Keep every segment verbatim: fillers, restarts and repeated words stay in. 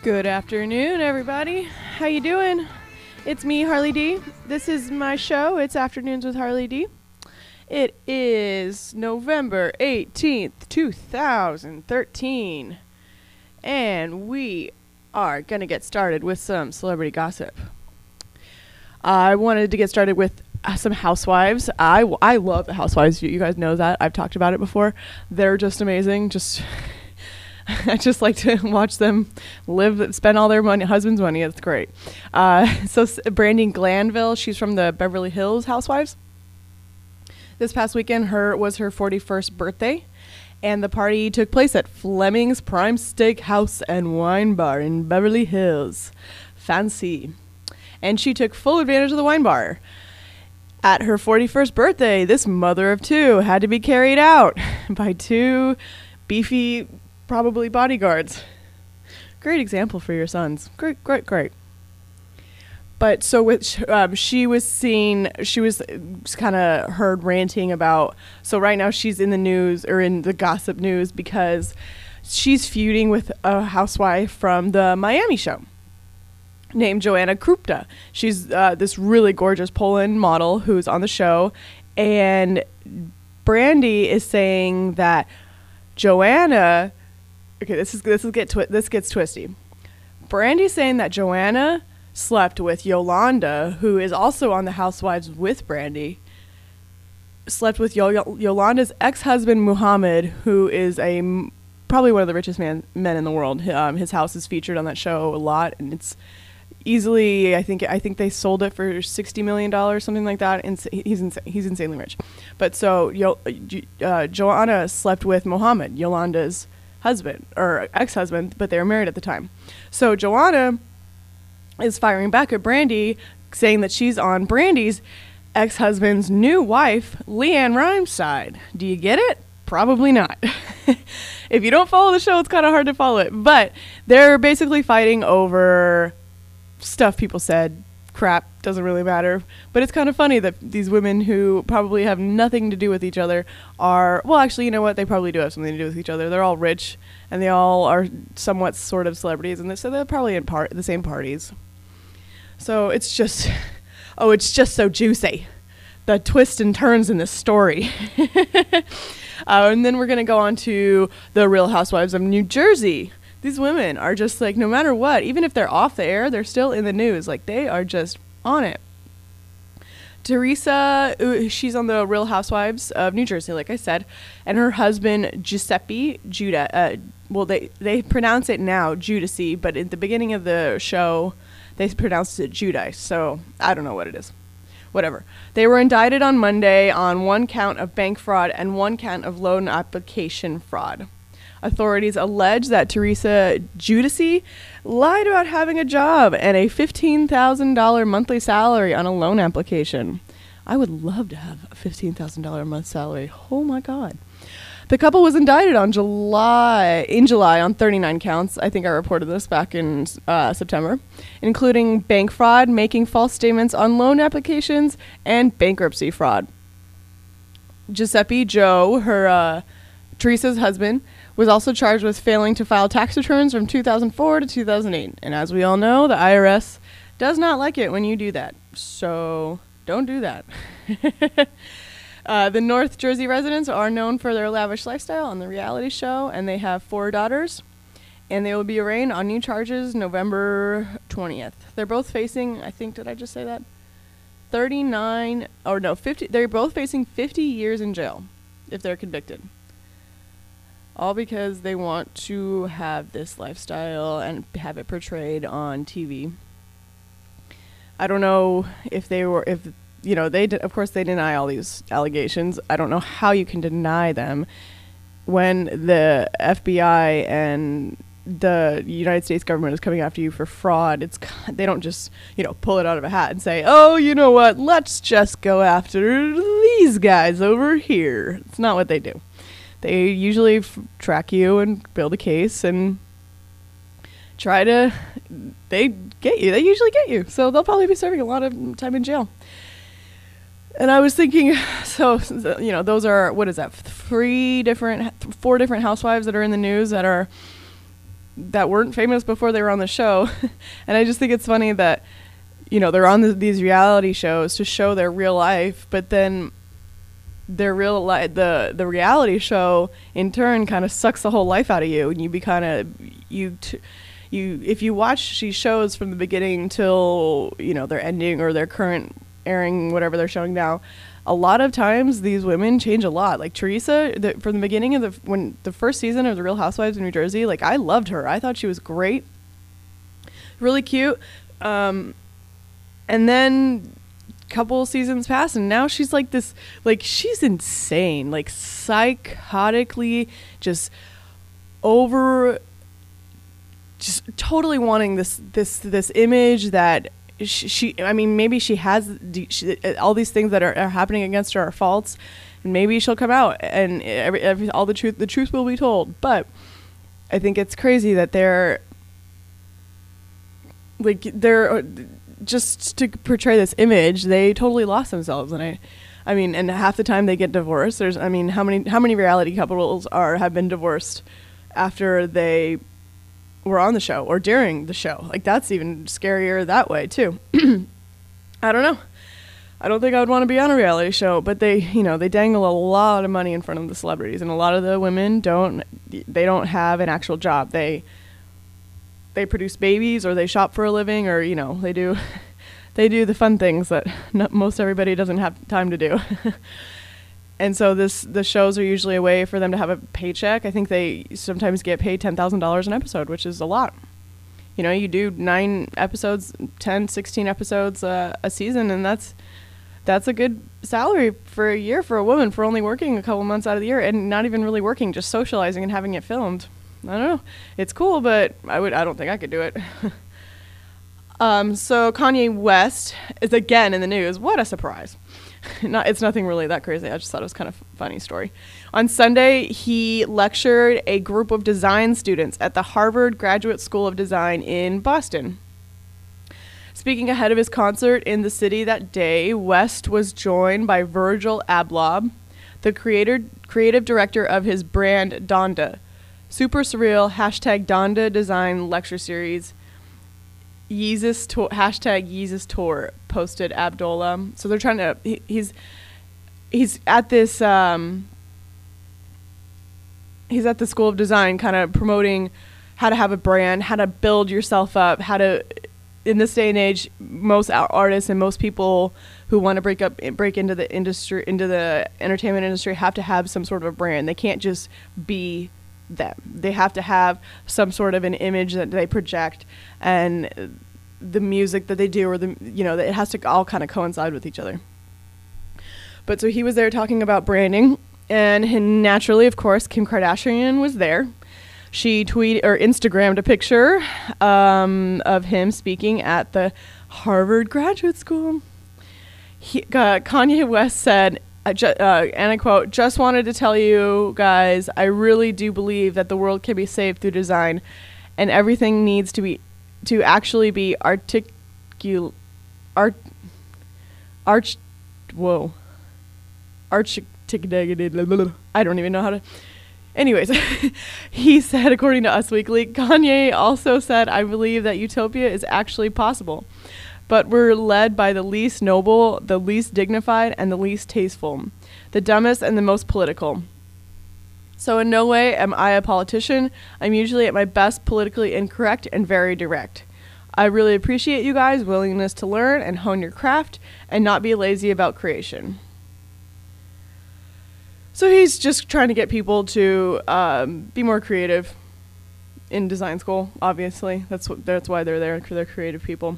Good afternoon, everybody. How you doing? It's me, Harley D. This is my show. It's Afternoons with Harley D. It is November eighteenth, two thousand thirteen. And we are going to get started with some celebrity gossip. I wanted to get started with uh, some housewives. I, w- I love the housewives. You, you guys know that. I've talked about it before. They're just amazing. Just... I just like to watch them live, spend all their money, husband's money. It's great. Uh, so S- Brandi Glanville, she's from the Beverly Hills Housewives. This past weekend, her was her forty-first birthday, and the party took place at Fleming's Prime Steakhouse and Wine Bar in Beverly Hills. Fancy. And she took full advantage of the wine bar. At her forty-first birthday, this mother of two had to be carried out by two beefy, probably bodyguards. Great example for your sons. Great, great, great. But so with um, she was seen, she was kind of heard ranting about, so right now she's in the news, or in the gossip news, because she's feuding with a housewife from the Miami show named Joanna Krupka. She's uh, this really gorgeous Poland model who's on the show, and Brandi is saying that Joanna... Okay, this is this is get twi- this gets twisty. Brandi's saying that Joanna slept with Yolanda, who is also on the Housewives with Brandi. Slept with Yo- Yolanda's ex-husband Muhammad, who is a m- probably one of the richest man- men in the world. Um, his house is featured on that show a lot, and it's easily I think I think they sold it for sixty million dollars, something like that. And he's ins- he's insanely rich. But so Yo- uh, Joanna slept with Muhammad, Yolanda's husband or ex-husband, but they were married at the time. So Joanna is firing back at Brandi, saying that she's on Brandi's ex-husband's new wife, Leanne Rimes' side. Do you get it? Probably not. If you don't follow the show, it's kind of hard to follow it. But they're basically fighting over stuff people said. Crap, doesn't really matter. But it's kind of funny that these women who probably have nothing to do with each other are, well, actually, you know what? They probably do have something to do with each other. They're all rich, and they all are somewhat sort of celebrities, and so they're probably in part the same parties. So it's just, oh, it's just so juicy. The twists and turns in this story. uh, and then we're going to go on to the Real Housewives of New Jersey. These women are just like, no matter what, even if they're off the air, they're still in the news. Like, they are just on it. Teresa, uh, she's on the Real Housewives of New Jersey, like I said, and her husband, Giuseppe Judah. Uh, well, they, they pronounce it now Judici, but at the beginning of the show, they pronounced it Judice. So I don't know what it is. Whatever. They were indicted on Monday on one count of bank fraud and one count of loan application fraud. Authorities allege that Teresa Giudice lied about having a job and a fifteen thousand dollars monthly salary on a loan application. I would love to have a fifteen thousand dollars a month salary. Oh my God. The couple was indicted on July in July on thirty-nine counts. I think I reported this back in uh, September, including bank fraud, making false statements on loan applications, and bankruptcy fraud. Giuseppe Joe, her uh, Teresa's husband, was also charged with failing to file tax returns from two thousand four to two thousand eight. And as we all know, the I R S does not like it when you do that. So don't do that. uh, the North Jersey residents are known for their lavish lifestyle on the reality show, and they have four daughters. And they will be arraigned on new charges November twentieth. They're both facing, I think, did I just say that? thirty-nine, or no, fifty. They're both facing fifty years in jail if they're convicted. All because they want to have this lifestyle and have it portrayed on T V. I don't know if they were, if, you know, they, de- of course, they deny all these allegations. I don't know how you can deny them when the F B I and the United States government is coming after you for fraud. It's, they don't just, you know, pull it out of a hat and say, oh, you know what, let's just go after these guys over here. It's not what they do. They usually f- track you and build a case and try to, they get you. They usually get you. So they'll probably be serving a lot of time in jail. And I was thinking, so, you know, those are, what is that, three different, four different housewives that are in the news that are that weren't famous before they were on the show. And I just think it's funny that, you know, they're on the, these reality shows to show their real life, but then their real life, the, the reality show in turn kind of sucks the whole life out of you. And you be kind of, you, t- you, if you watch these shows from the beginning till, you know, their ending or their current airing, whatever they're showing now, a lot of times these women change a lot. Like Teresa, the, from the beginning of the, when the first season of The Real Housewives of New Jersey, like I loved her. I thought she was great. Really cute. Um, and then a couple seasons pass and now she's like this, like she's insane, like psychotically just over, just totally wanting this, this, this image that She, she, I mean, maybe she has she, all these things that are, are happening against her are false, and maybe she'll come out and every, every, all the truth, the truth will be told. But I think it's crazy that they're like they're just to portray this image. They totally lost themselves, and I, I mean, and half the time they get divorced. There's, I mean, how many how many reality couples are have been divorced after they were on the show or during the show? Like that's even scarier that way too. I don't know. I don't think I would want to be on a reality show, but they, you know, they dangle a lot of money in front of the celebrities, and a lot of the women don't, they don't have an actual job. They, they produce babies, or they shop for a living, or, you know, they do, they do the fun things that not, most everybody doesn't have time to do. And so this, the shows are usually a way for them to have a paycheck. I think they sometimes get paid ten thousand dollars an episode, which is a lot. You know, you do nine episodes, ten, sixteen episodes uh, a season, and that's that's a good salary for a year for a woman for only working a couple months out of the year and not even really working, just socializing and having it filmed. I don't know. It's cool, but I would I don't think I could do it. um, so Kanye West is again in the news. What a surprise. Not, it's nothing really that crazy. I just thought it was kind of a funny story. On Sunday, he lectured a group of design students at the Harvard Graduate School of Design in Boston. Speaking ahead of his concert in the city that day, West was joined by Virgil Abloh, the creator, creative director of his brand Donda. Super surreal, hashtag Donda design lecture series. Yeezus tour, hashtag Yeezus tour, posted Abdullah. So they're trying to, he, he's, he's at this, um, he's at the School of Design kind of promoting how to have a brand, how to build yourself up, how to, in this day and age, most artists and most people who want to break up, break into the industry, into the entertainment industry have to have some sort of a brand. They can't just be them. They have to have some sort of an image that they project, and the music that they do, or the, you know, it has to all kind of coincide with each other. But so he was there talking about branding, and naturally, of course, Kim Kardashian was there. She tweeted or Instagrammed a picture um, of him speaking at the Harvard Graduate School. He, uh, Kanye West said, I ju- uh, and I quote, "Just wanted to tell you guys, I really do believe that the world can be saved through design, and everything needs to be, to actually be articul, art, arch, whoa, articulated. I don't even know how to." Anyways, he said, according to Us Weekly, Kanye also said, "I believe that utopia is actually possible, but we're led by the least noble, the least dignified, and the least tasteful, the dumbest and the most political. So in no way am I a politician. I'm usually at my best politically incorrect and very direct. I really appreciate you guys' willingness to learn and hone your craft and not be lazy about creation." So he's just trying to get people to um, be more creative in design school, obviously. That's what, that's why they're there, for their creative people.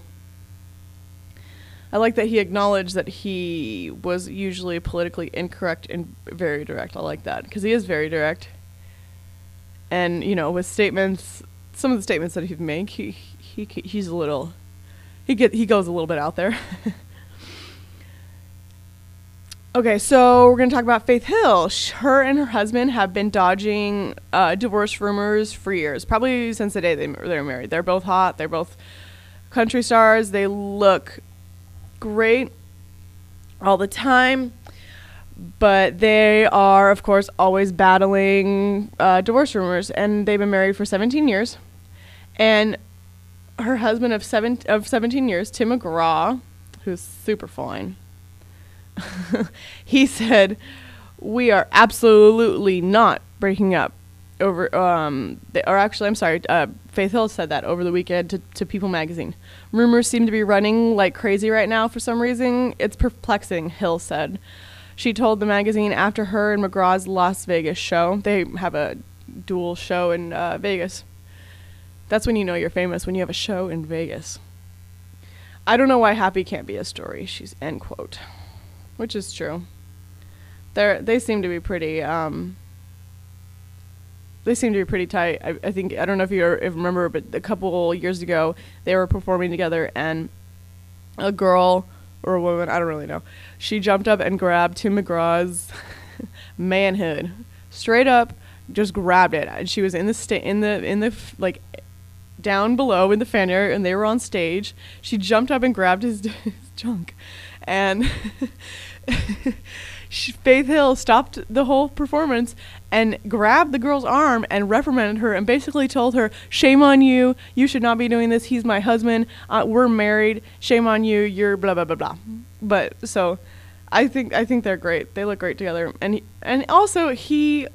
I like that he acknowledged that he was usually politically incorrect and very direct. I like that, because he is very direct. And, you know, with statements, some of the statements that he make, he, he he's a little, he get he goes a little bit out there. Okay, so we're going to talk about Faith Hill. Her and her husband have been dodging uh, divorce rumors for years, probably since the day they, they were married. They're both hot. They're both country stars. They look great all the time, but they are, of course, always battling uh, divorce rumors, and they've been married for seventeen years. And her husband of seven of seventeen years, Tim McGraw, who's super fine, he said, "We are absolutely not breaking up over." Um, they, or actually, I'm sorry. Uh, Faith Hill said that over the weekend to, to People Magazine. "Rumors seem to be running like crazy right now for some reason. It's perplexing," Hill said. She told the magazine after her and McGraw's Las Vegas show. They have a dual show in uh, Vegas. That's when you know you're famous, when you have a show in Vegas. "I don't know why happy can't be a story," she's end quote. Which is true. They they seem to be pretty. Um, they seem to be pretty tight. I, I think I don't know if you if remember, but a couple years ago they were performing together, and a girl or a woman, I don't really know, she jumped up and grabbed Tim McGraw's manhood, straight up, just grabbed it. And she was in the sta- in the in the f- like down below in the fan area, and they were on stage. She jumped up and grabbed his, his junk, and she, Faith Hill stopped the whole performance and grabbed the girl's arm and reprimanded her and basically told her, "Shame on you. You should not be doing this. He's my husband. Uh, we're married. Shame on you. You're blah blah blah blah." But so, I think I think they're great. They look great together, and he, and also he.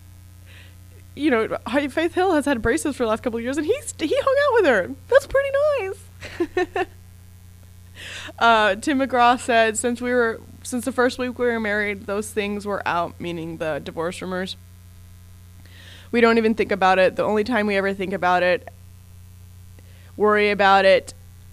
You know, Faith Hill has had braces for the last couple of years, and he's he hung out with her. That's pretty nice. uh, Tim McGraw said, "Since we were since the first week we were married, those things were out," meaning the divorce rumors. "We don't even think about it. The only time we ever think about it, worry about it,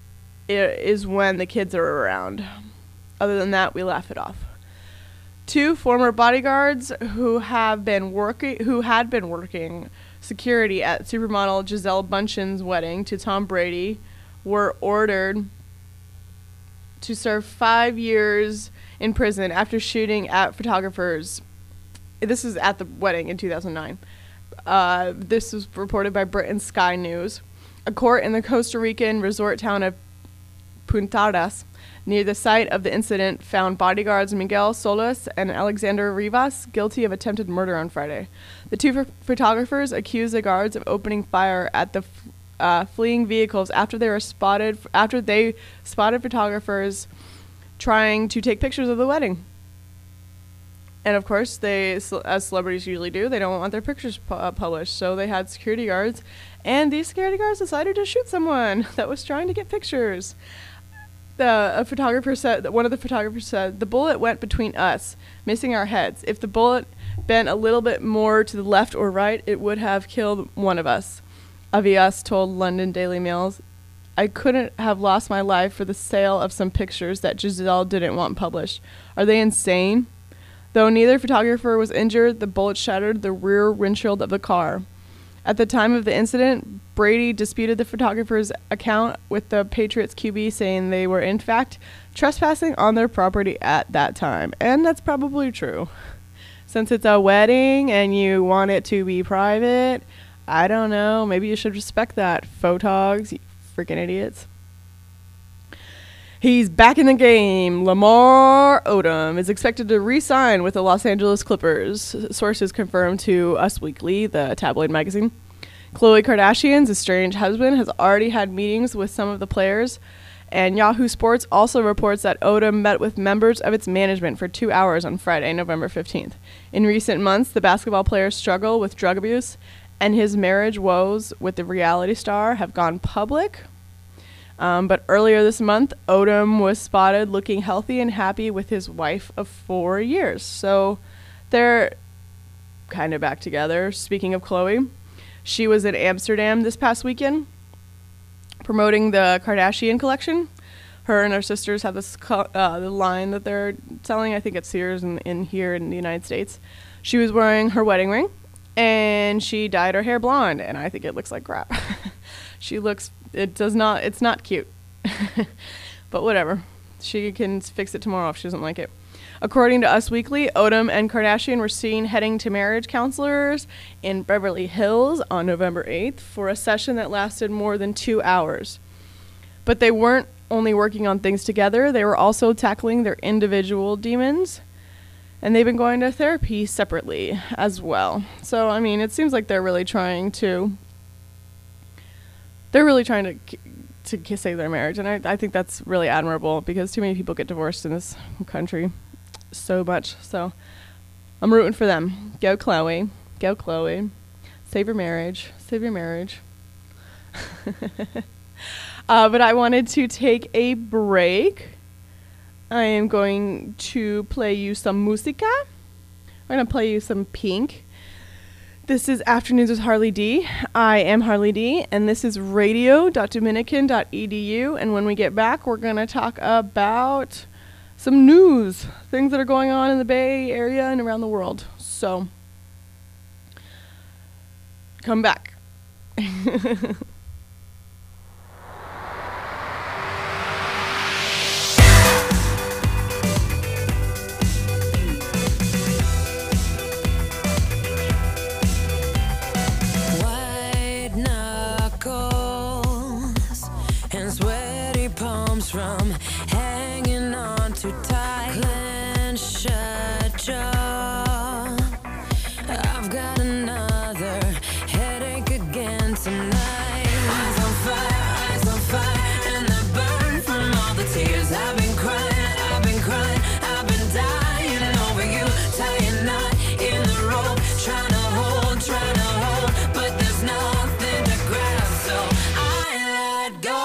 is when the kids are around. Other than that, we laugh it off." Two former bodyguards who have been working, who had been working security at supermodel Gisele Bündchen's wedding to Tom Brady, were ordered to serve five years in prison after shooting at photographers. This is at the wedding in two thousand nine. Uh, this was reported by Britain Sky News. A court in the Costa Rican resort town of Puntadas, near the site of the incident, found bodyguards Miguel Solis and Alexander Rivas guilty of attempted murder on Friday. The two ph- photographers accused the guards of opening fire at the f- uh, fleeing vehicles after they were spotted f- after they spotted photographers trying to take pictures of the wedding. And of course, they, as celebrities usually do, they don't want their pictures pu- uh, published, so they had security guards, and these security guards decided to shoot someone that was trying to get pictures. The a photographer said that one of the photographers said, "The bullet went between us, missing our heads. If the bullet bent a little bit more to the left or right, it would have killed one of us." Avias told London Daily Mail, "I couldn't have lost my life for the sale of some pictures that Gisele didn't want published. Are they insane?" Though neither photographer was injured, the bullet shattered the rear windshield of the car. At the time of the incident, Brady disputed the photographer's account with the Patriots Q B, saying they were in fact trespassing on their property at that time. And that's probably true. Since it's a wedding and you want it to be private, I don't know, maybe you should respect that, photogs, you freaking idiots. He's back in the game. Lamar Odom is expected to re-sign with the Los Angeles Clippers, sources confirmed to Us Weekly, the tabloid magazine. Khloe Kardashian's estranged husband has already had meetings with some of the players, and Yahoo Sports also reports that Odom met with members of its management for two hours on Friday, November fifteenth. In recent months, the basketball player's struggle with drug abuse and his marriage woes with the reality star have gone public. Um, but earlier this month, Odom was spotted looking healthy and happy with his wife of four years. So they're kind of back together. Speaking of Khloe, she was in Amsterdam this past weekend promoting the Kardashian collection. Her and her sisters have this co- uh, the line that they're selling. I think it's Sears in, in here in the United States. She was wearing her wedding ring, and she dyed her hair blonde, and I think it looks like crap. She looks, it does not, it's not cute. But whatever. She can fix it tomorrow if she doesn't like it. According to Us Weekly, Odom and Kardashian were seen heading to marriage counselors in Beverly Hills on November eighth for a session that lasted more than two hours. But they weren't only working on things together, they were also tackling their individual demons. And they've been going to therapy separately as well. So, I mean, it seems like they're really trying to they're really trying to k- to k- save their marriage, and I, I think that's really admirable because too many people get divorced in this country so much. So I'm rooting for them. Go Chloe. Go Chloe. Save your marriage. Save your marriage. uh, but I wanted to take a break. I am going to play you some musica. I'm going to play you some Pink. This is Afternoons with Harley D. I am Harley D, and this is radio dot dominican dot e d u. And when we get back, we're going to talk about some news, things that are going on in the Bay Area and around the world. So, come back. From hanging on too tight, clench shut jaw. I've got another headache again tonight. Eyes on fire, eyes on fire, and they burn from all the tears. I've been crying, I've been crying, I've been dying over you. Tying knot in the rope, trying to hold, trying to hold, but there's nothing to grab, so I let go.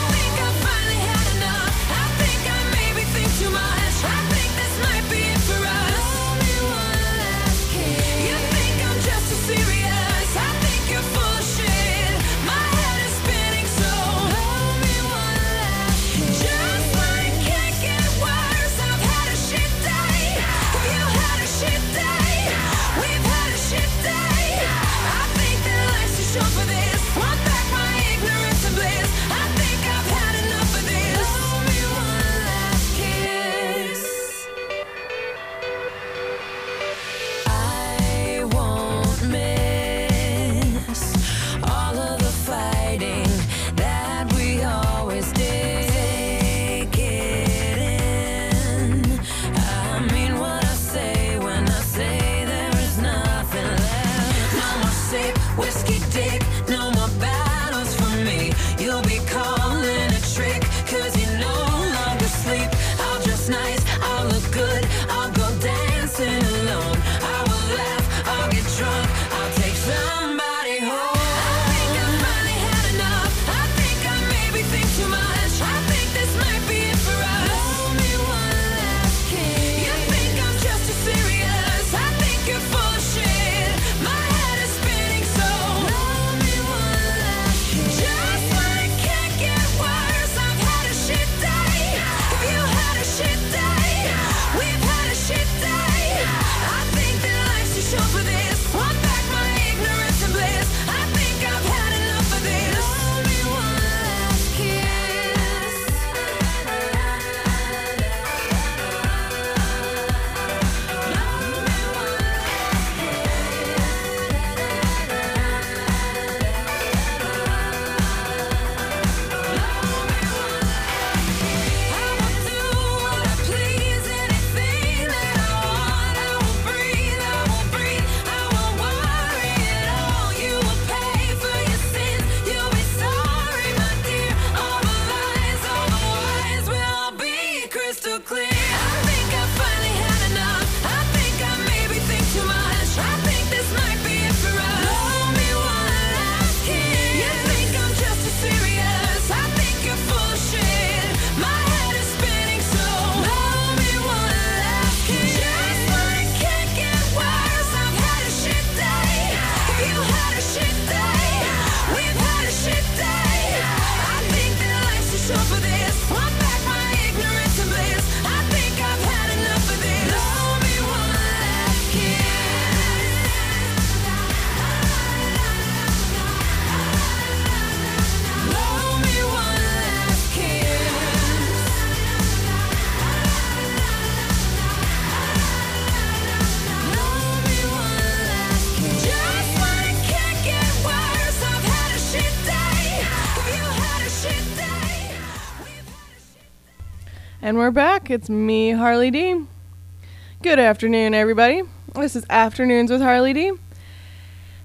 And we're back. It's me, Harley D. Good afternoon, everybody. This is Afternoons with Harley D.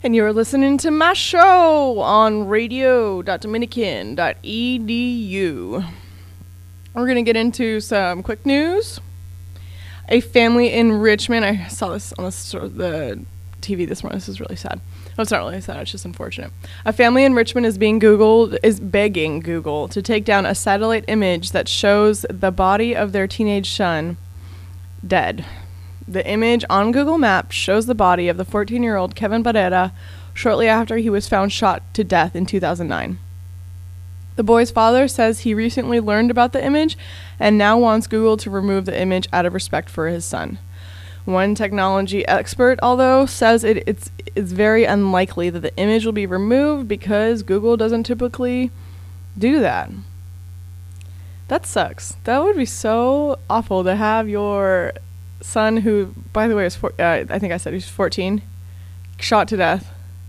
And you're listening to my show on radio dot dominican dot e d u. We're going to get into some quick news. A family in Richmond, I saw this on the, the T V this morning. This is really sad. No, it's not really sad. It's just unfortunate. A family in Richmond is being Googled, is begging Google to take down a satellite image that shows the body of their teenage son dead. The image on Google Maps shows the body of the fourteen-year-old Kevin Barrera shortly after he was found shot to death in two thousand nine. The boy's father says he recently learned about the image and now wants Google to remove the image out of respect for his son. One technology expert, although, says it, it's, it's very unlikely that the image will be removed because Google doesn't typically do that. That sucks. That would be so awful to have your son, who, by the way, is four, uh, I think I said he was fourteen, shot to death.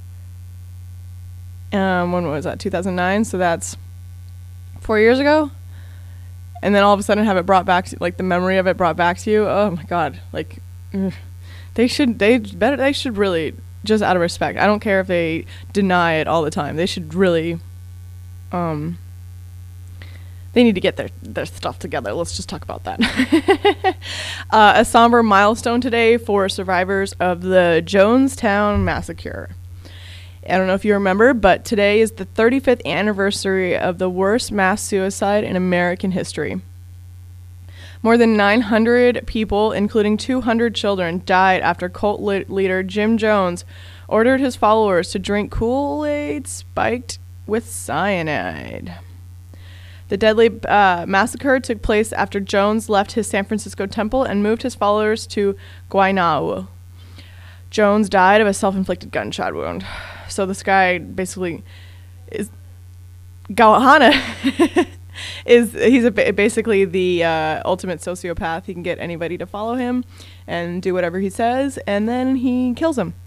Um, when was that? two thousand nine. So that's four years ago. And then all of a sudden have it brought back to, like, the memory of it brought back to you. Oh my God. Like, ugh. they should, they better, they should really, just out of respect. I don't care if they deny it all the time. They should really, um, they need to get their, their stuff together. Let's just talk about that. uh, a somber milestone today for survivors of the Jonestown Massacre. I don't know if you remember, but today is the thirty-fifth anniversary of the worst mass suicide in American history. More than nine hundred people, including two hundred children, died after cult li- leader Jim Jones ordered his followers to drink Kool-Aid spiked with cyanide. The deadly uh, massacre took place after Jones left his San Francisco temple and moved his followers to Guaynabo. Jones died of a self-inflicted gunshot wound. So this guy basically is Gawahana is he's a ba- basically the uh, ultimate sociopath. He can get anybody to follow him and do whatever he says, and then he kills him.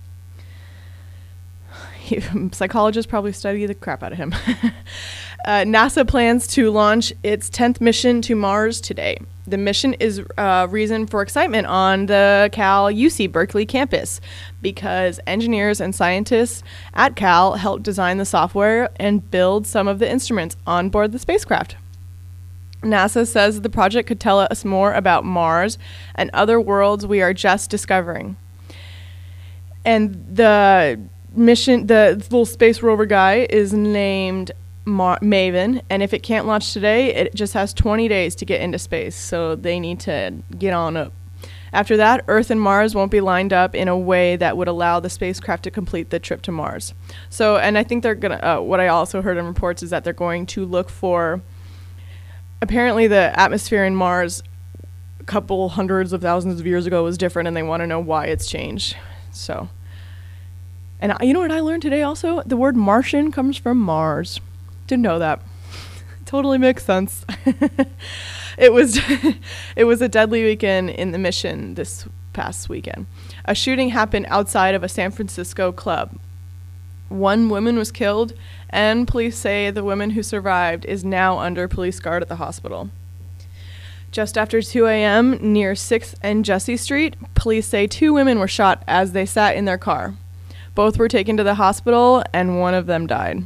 He, psychologists probably study the crap out of him. uh, NASA plans to launch its tenth mission to Mars today. The mission is uh, reason for excitement on the Cal U C Berkeley campus because engineers and scientists at Cal helped design the software and build some of the instruments on board the spacecraft. NASA says the project could tell us more about Mars and other worlds we are just discovering. And the mission, the little space rover guy is named Mar- Maven, and if it can't launch today, it just has twenty days to get into space, so they need to get on up. After that, Earth and Mars won't be lined up in a way that would allow the spacecraft to complete the trip to Mars. So, and I think they're gonna, uh, what I also heard in reports is that they're going to look for, apparently the atmosphere in Mars a couple hundreds of thousands of years ago was different, and they want to know why it's changed. So, and I, you know what I learned today also? The word Martian comes from Mars. Didn't know that. Totally makes sense. It was it was a deadly weekend in the mission this past weekend. A shooting happened outside of a San Francisco club. One woman was killed, and police say the woman who survived is now under police guard at the hospital. Just after two a.m. near sixth and Jesse Street, police say two women were shot as they sat in their car. Both were taken to the hospital, and one of them died.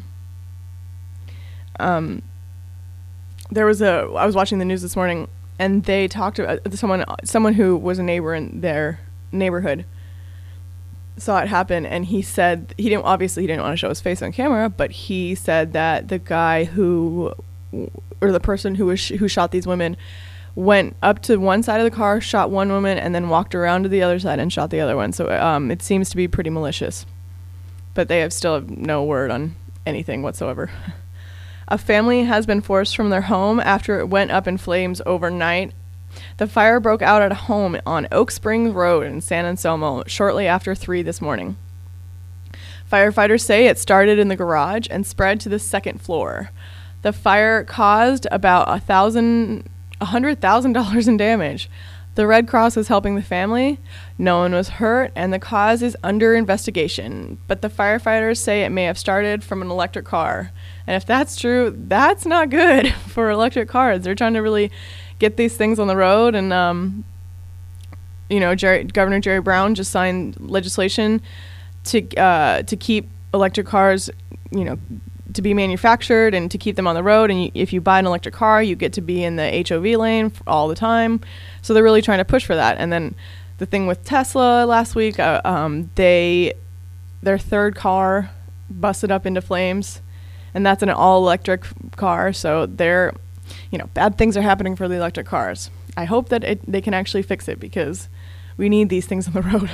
Um, there was a, I was watching the news this morning, and they talked to uh, someone, someone who was a neighbor in their neighborhood, saw it happen, and he said, he didn't, obviously he didn't want to show his face on camera, but he said that the guy who, or the person who was, sh- who shot these women went up to one side of the car, shot one woman, and then walked around to the other side and shot the other one. So, um, it seems to be pretty malicious, but they have still have no word on anything whatsoever. A family has been forced from their home after it went up in flames overnight. The fire broke out at a home on Oak Springs Road in San Anselmo shortly after three this morning. Firefighters say it started in the garage and spread to the second floor. The fire caused about a thousand, a hundred thousand dollars in damage. The Red Cross is helping the family. No one was hurt, and the cause is under investigation. But the firefighters say it may have started from an electric car. And if that's true, that's not good for electric cars. They're trying to really get these things on the road. And, um, you know, Jerry, Governor Jerry Brown just signed legislation to uh, to keep electric cars, you know, to be manufactured and to keep them on the road. And you, if you buy an electric car, you get to be in the H O V lane f- all the time. So they're really trying to push for that. And then the thing with Tesla last week, uh, um, they their third car busted up into flames, and that's an all-electric car. So they're, you know, bad things are happening for the electric cars. I hope that it, they can actually fix it, because we need these things on the road.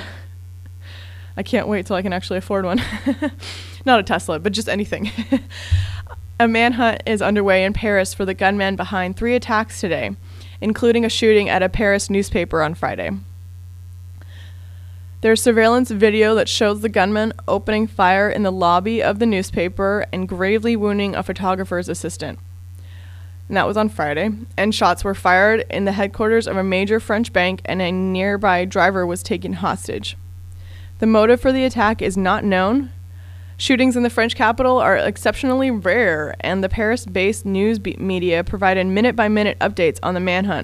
I can't wait till I can actually afford one. Not a Tesla, but just anything. A manhunt is underway in Paris for the gunman behind three attacks today, including a shooting at a Paris newspaper on Friday. There's surveillance video that shows the gunman opening fire in the lobby of the newspaper and gravely wounding a photographer's assistant. And that was on Friday. And shots were fired in the headquarters of a major French bank, and a nearby driver was taken hostage. The motive for the attack is not known. Shootings in the French capital are exceptionally rare, and the Paris-based news be- media provided minute-by-minute updates on the manhunt.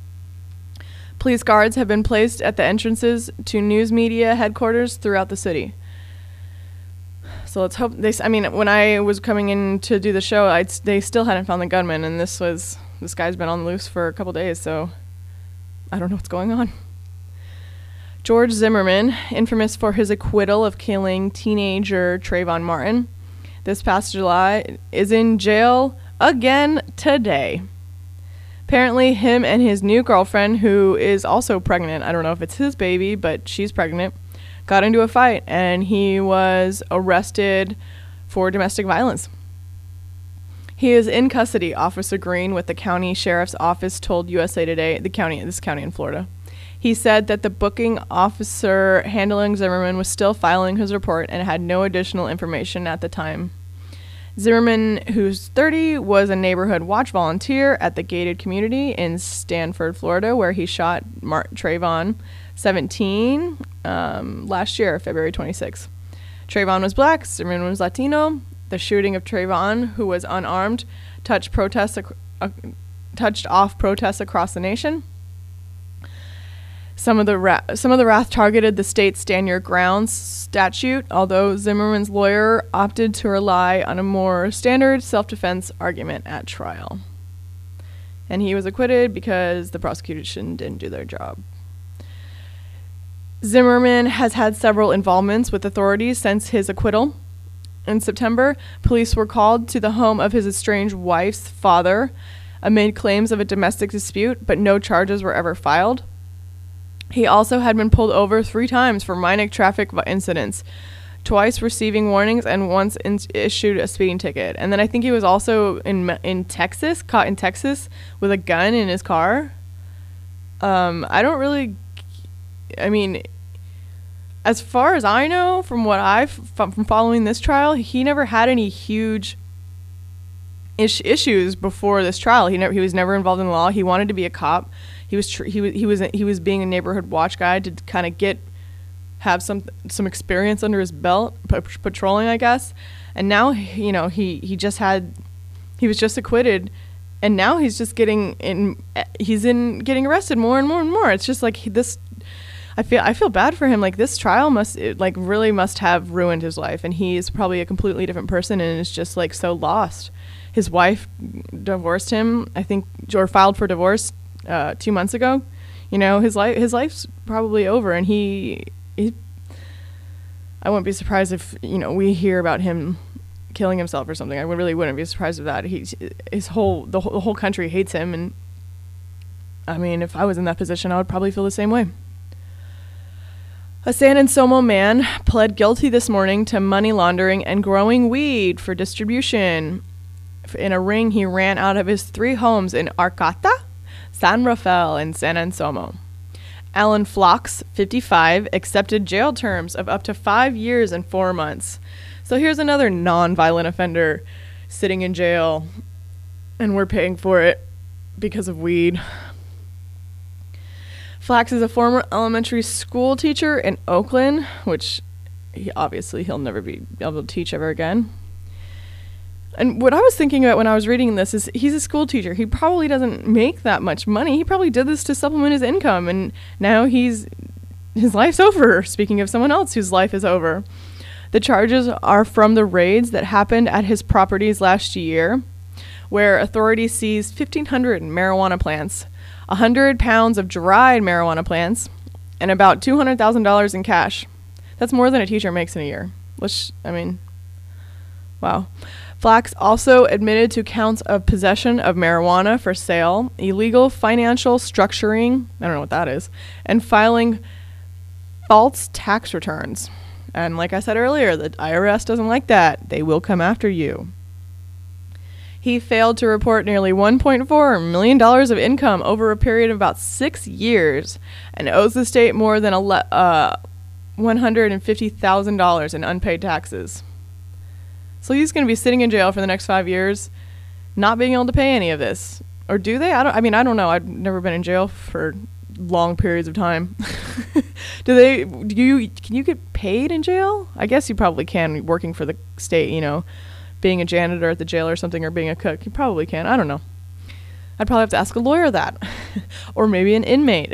Police guards have been placed at the entrances to news media headquarters throughout the city. So let's hope they. I mean, when I was coming in to do the show, I'd, they still hadn't found the gunman, and this was this guy's been on the loose for a couple days. So I don't know what's going on. George Zimmerman, infamous for his acquittal of killing teenager Trayvon Martin this past July, is in jail again today. Apparently, him and his new girlfriend, who is also pregnant, I don't know if it's his baby, but she's pregnant, got into a fight, and he was arrested for domestic violence. He is in custody, Officer Green with the county sheriff's office told U S A Today, the county, this county in Florida. He said that the booking officer handling Zimmerman was still filing his report and had no additional information at the time. Zimmerman, who's thirty, was a neighborhood watch volunteer at the gated community in Stanford, Florida, where he shot Mar- Trayvon, seventeen, um, last year, February twenty-sixth. Trayvon was black, Zimmerman was Latino. The shooting of Trayvon, who was unarmed, touched protests ac- uh, touched off protests across the nation. Some of the ra- some of the wrath targeted the state's Stand Your Ground statute, although Zimmerman's lawyer opted to rely on a more standard self-defense argument at trial. And he was acquitted because the prosecution didn't do their job. Zimmerman has had several involvements with authorities since his acquittal. In September, police were called to the home of his estranged wife's father amid claims of a domestic dispute, but no charges were ever filed. He also had been pulled over three times for minor traffic incidents, twice receiving warnings and once in- issued a speeding ticket. And then I think he was also in in Texas, caught in Texas with a gun in his car. Um, I don't really, I mean, as far as I know, from what I've, from following this trial, he never had any huge ish- issues before this trial. He never, he was never involved in the law. He wanted to be a cop. He was tr- he was he was he was being a neighborhood watch guy to kind of get have some some experience under his belt, p- patrolling, I guess. And now, you know, he he just had he was just acquitted, and now he's just getting in he's in getting arrested more and more and more. It's just like he, this. I feel I feel bad for him. Like, this trial must it, like really must have ruined his life, and he is probably a completely different person and is just like so lost. His wife divorced him, I think, or filed for divorce uh, two months ago. You know, his life his life's probably over, and he, he I wouldn't be surprised if, you know, we hear about him killing himself or something. I would, really wouldn't be surprised with that. He's his whole the, whole the whole country hates him, and I mean, if I was in that position, I would probably feel the same way. A San Anselmo man pled guilty this morning to money laundering and growing weed for distribution in a ring he ran out of his three homes in Arcata, San Rafael, and San Anselmo. Alan Flox, fifty-five, accepted jail terms of up to five years and four months. So here's another non-violent offender sitting in jail, and we're paying for it because of weed. Flax is a former elementary school teacher in Oakland, which he obviously he'll never be able to teach ever again. And what I was thinking about when I was reading this is he's a school teacher. He probably doesn't make that much money. He probably did this to supplement his income, and now he's his life's over. Speaking of someone else whose life is over. The charges are from the raids that happened at his properties last year, where authorities seized fifteen hundred marijuana plants, one hundred pounds of dried marijuana plants, and about two hundred thousand dollars in cash. That's more than a teacher makes in a year. Which, I mean, wow. Flax also admitted to counts of possession of marijuana for sale, illegal financial structuring, I don't know what that is, and filing false tax returns. And like I said earlier, the I R S doesn't like that. They will come after you. He failed to report nearly one point four million dollars of income over a period of about six years and owes the state more than ele- uh, one hundred fifty thousand dollars in unpaid taxes. So he's going to be sitting in jail for the next five years, not being able to pay any of this. Or do they? I don't. I mean, I don't know. I've never been in jail for long periods of time. do they? Do you? Can you get paid in jail? I guess you probably can, working for the state. You know, being a janitor at the jail or something, or being a cook. You probably can. I don't know. I'd probably have to ask a lawyer that, or maybe an inmate.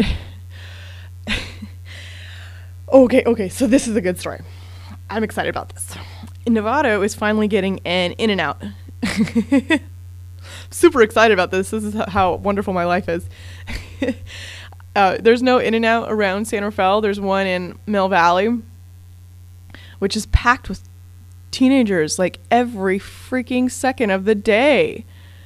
okay. Okay. So this is a good story. I'm excited about this. Nevada is finally getting an In-N-Out. Super excited about this. This is how wonderful my life is. uh, there's no In-N-Out around San Rafael. There's one in Mill Valley, which is packed with teenagers like every freaking second of the day.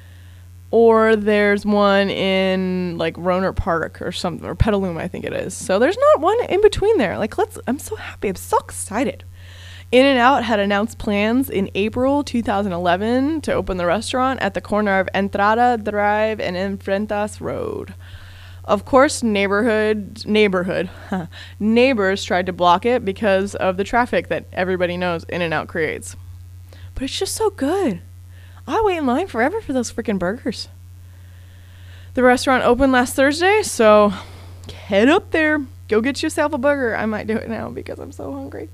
Or there's one in like Rohnert Park or something, or Petaluma, I think it is. So there's not one in between there. Like, let's. I'm so happy. I'm so excited. In-N-Out had announced plans in April two thousand eleven to open the restaurant at the corner of Entrada Drive and Enfrentas Road. Of course, neighborhood neighborhood neighbors tried to block it because of the traffic that everybody knows In-N-Out creates. But it's just so good. I wait in line forever for those freaking burgers. The restaurant opened last Thursday, so head up there. Go get yourself a burger. I might do it now because I'm so hungry.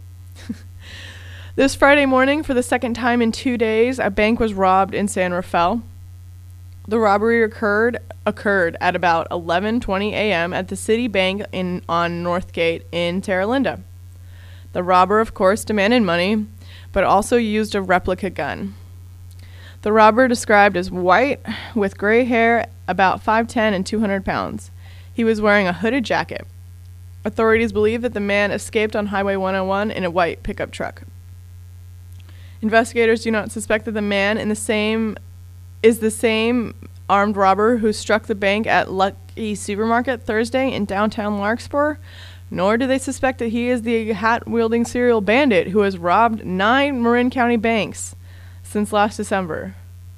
This Friday morning, for the second time in two days, a bank was robbed in San Rafael. The robbery occurred occurred at about eleven twenty a.m. at the City Bank in on Northgate in Terra Linda. The robber, of course, demanded money, but also used a replica gun. The robber, described as white, with gray hair, about five ten and two hundred pounds. He was wearing a hooded jacket. Authorities believe that the man escaped on Highway one oh one in a white pickup truck. Investigators do not suspect that the man in the same is the same armed robber who struck the bank at Lucky Supermarket Thursday in downtown Larkspur, nor do they suspect that he is the hat-wielding serial bandit who has robbed nine Marin County banks since last December.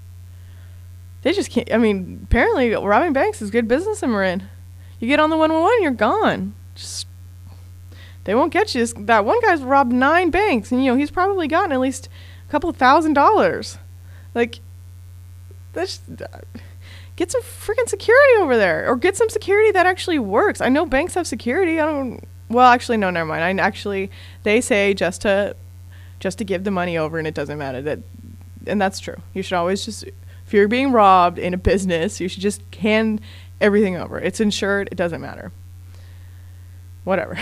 They just can't, I mean, apparently robbing banks is good business in Marin. You get on the one one one, you're gone. Just, they won't get you. This, that one guy's robbed nine banks, and, you know, he's probably gotten at least a couple of thousand dollars. Like, that's, uh, get some freaking security over there, or get some security that actually works. I know banks have security. I don't, well, actually, no, never mind. I actually, they say just to, just to give the money over, and it doesn't matter. That, and that's true. You should always just, if you're being robbed in a business, you should just hand everything over. It's insured. It doesn't matter. Whatever.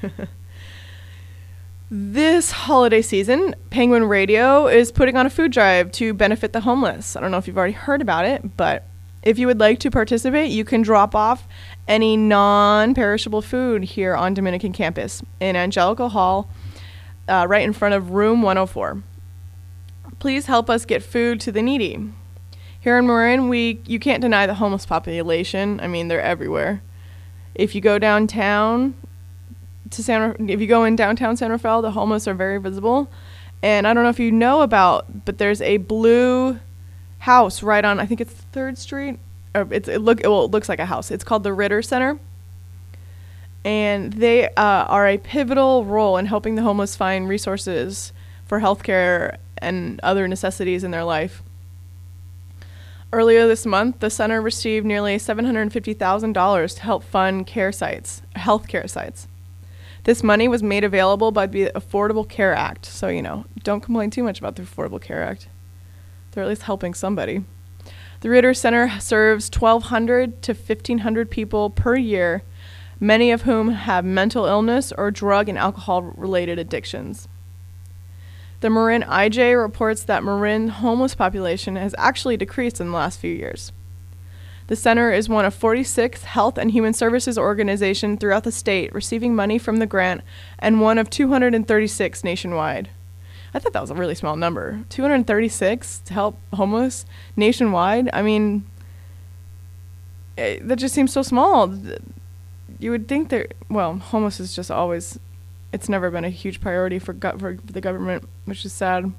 This holiday season, Penguin Radio is putting on a food drive to benefit the homeless. I don't know if you've already heard about it, but if you would like to participate, you can drop off any non-perishable food here on Dominican campus in Angelica Hall, uh, right in front of room one oh four. Please help us get food to the needy. Here in Marin, we you can't deny the homeless population. I mean, they're everywhere. If you go downtown to San, if you go in downtown San Rafael, the homeless are very visible. And I don't know if you know about, but there's a blue house right on, I think it's third Street. Or it's it look well, it looks like a house. It's called the Ritter Center, and they uh, are a pivotal role in helping the homeless find resources for healthcare and other necessities in their life. Earlier this month, the center received nearly seven hundred fifty thousand dollars to help fund care sites, healthcare sites. This money was made available by the Affordable Care Act, so, you know, don't complain too much about the Affordable Care Act. They're at least helping somebody. The Ritter Center serves twelve hundred to fifteen hundred people per year, many of whom have mental illness or drug and alcohol-related addictions. The Marin I J reports that Marin homeless population has actually decreased in the last few years. The center is one of forty-six health and human services organizations throughout the state receiving money from the grant and one of two hundred thirty-six nationwide. I thought that was a really small number. two hundred thirty-six to help homeless nationwide? I mean, it, that just seems so small. You would think that, well, homeless is just always, it's never been a huge priority for, go- for the government, which is sad.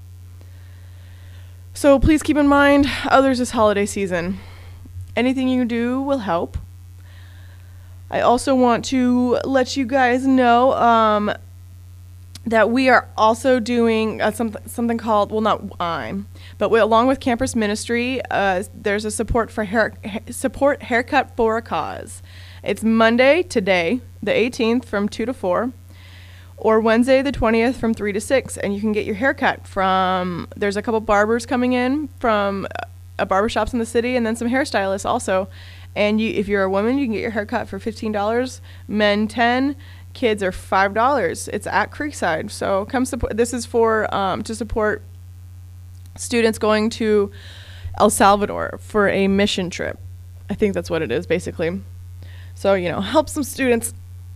So please keep in mind, others this holiday season. Anything you do will help. I also want to let you guys know um, that we are also doing uh, something something called, well, not I'm, but we, along with Campus Ministry, uh, there's a support for hair, ha- support haircut for a cause. It's Monday, today, the eighteenth, from two to four, or Wednesday, the twentieth, from three to six, and you can get your haircut from, there's a couple barbers coming in from uh, barbershops in the city, and then some hairstylists also. And you, if you're a woman, you can get your hair cut for fifteen dollars, men ten, kids are five dollars. It's at Creekside. So come support. This is for um, to support students going to El Salvador for a mission trip. I think that's what it is, basically. So, you know, help some students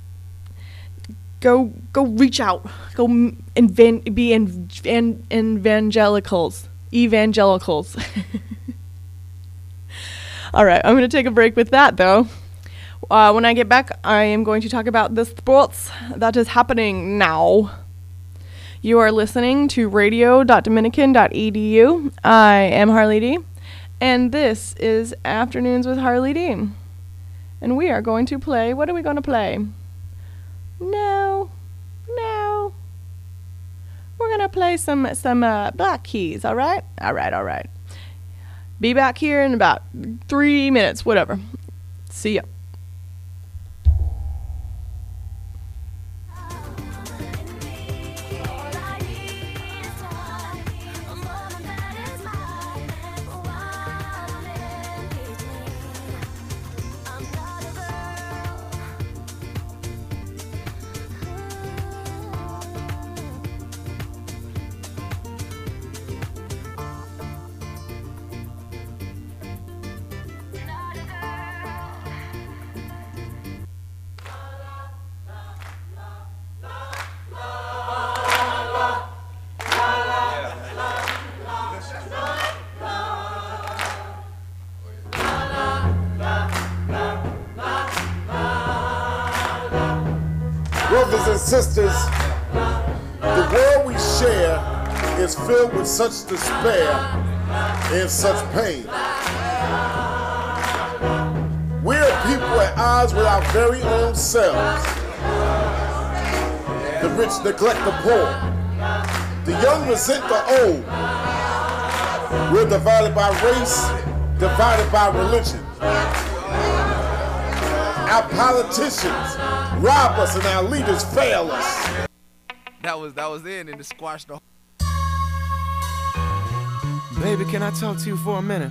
go go reach out, go invan- be in, in, evangelicals, evangelicals. All right, I'm going to take a break with that, though. Uh, when I get back, I am going to talk about the sports that is happening now. You are listening to radio dot dominican dot e d u. I am Harley D, and this is Afternoons with Harley D. And we are going to play, what are we going to play? No, no. We're going to play some, some uh, Black Keys, all right? All right, all right. Be back here in about three minutes, whatever. See ya. Brothers and sisters, the world we share is filled with such despair and such pain. We are people at odds with our very own selves. The rich neglect the poor. The young resent the old. We're divided by race, divided by religion. Our politicians rob us and our leaders fail us. That was that was in and it squashed the. Baby, can I talk to you for a minute?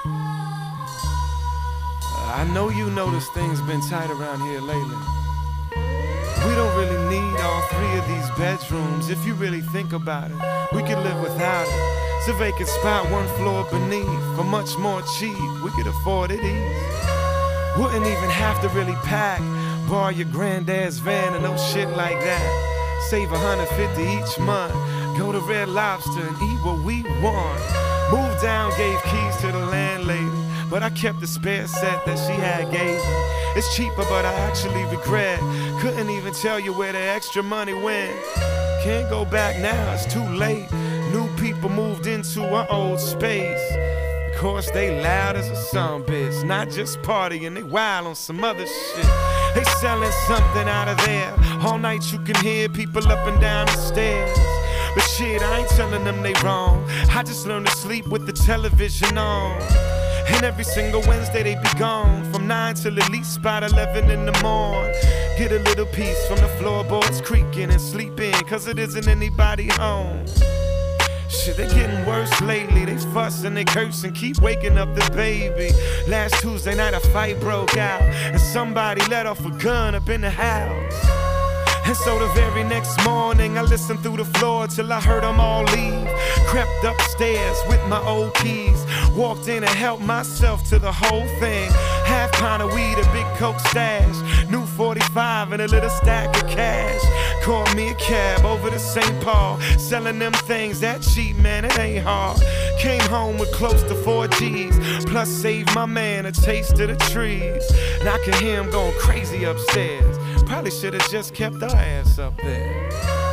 I know you notice things been tight around here lately. We don't really need all three of these bedrooms. If you really think about it, we could live without it. It's a vacant spot one floor beneath. For much more cheap, we could afford it easy. Wouldn't even have to really pack. Borrow your granddad's van and no shit like that. Save one hundred fifty each month. Go to Red Lobster and eat what we want. Moved down, gave keys to the landlady, but I kept the spare set that she had gave me. It's cheaper, but I actually regret. Couldn't even tell you where the extra money went. Can't go back now, it's too late. New people moved into our old space. Of course, they loud as a sumbitch. Not just partying, they wild on some other shit. They selling something out of there. All night you can hear people up and down the stairs. But shit, I ain't telling them they wrong. I just learned to sleep with the television on. And every single Wednesday they be gone. From nine till at least about eleven in the morning. Get a little piece from the floorboards creaking and sleep in, cause it isn't anybody home. Shit, they getting worse lately. They fuss and they curse and keep waking up the baby. Last Tuesday night a fight broke out and somebody let off a gun up in the house. And so the very next morning, I listened through the floor till I heard them all leave. Crept upstairs with my old keys. Walked in and helped myself to the whole thing. Half pound of weed, a big coke stash. New forty-five and a little stack of cash. Called me a cab over to Saint Paul. Selling them things that cheap, man, it ain't hard. Came home with close to four G's. Plus saved my man a taste of the trees. Now I can hear him going crazy upstairs. Probably should have just kept our ass up there.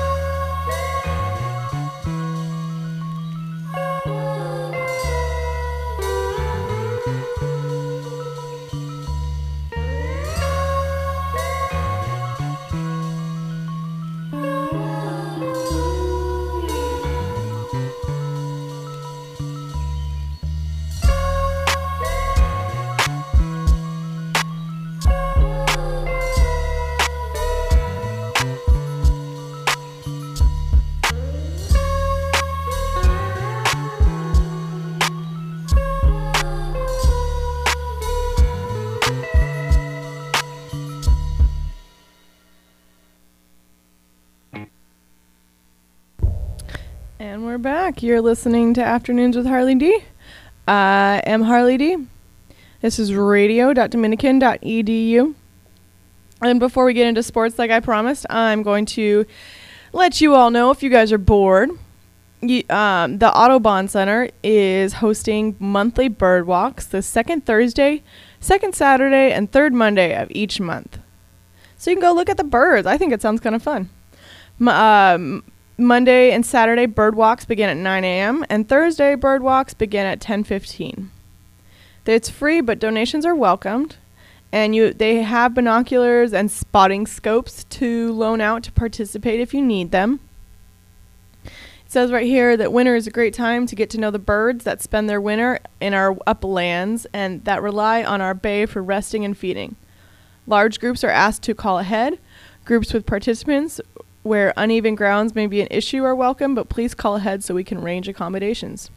And we're back. You're listening to Afternoons with Harley D. I am Harley D. This is radio dot dominican dot e d u. And before we get into sports, like I promised, I'm going to let you all know if you guys are bored. You, um, the Audubon Center is hosting monthly bird walks the second Thursday, second Saturday, and third Monday of each month. So you can go look at the birds. I think it sounds kind of fun. M- um, Monday and Saturday bird walks begin at nine a.m. and Thursday bird walks begin at ten fifteen. It's free, but donations are welcomed. And you, they have binoculars and spotting scopes to loan out to participate if you need them. It says right here that winter is a great time to get to know the birds that spend their winter in our uplands and that rely on our bay for resting and feeding. Large groups are asked to call ahead. Groups with participants where uneven grounds may be an issue are welcome, but please call ahead so we can arrange accommodations.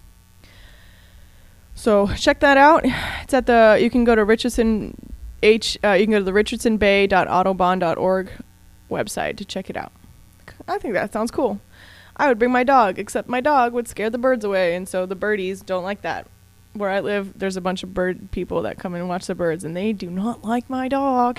So check that out. It's at the, you can go to Richardson H, uh, you can go to the richardson bay dot audubon dot org website to check it out. I think that sounds cool. I would bring my dog, except my dog would scare the birds away, and so the birdies don't like that. Where I live, there's a bunch of bird people that come in and watch the birds, and they do not like my dog.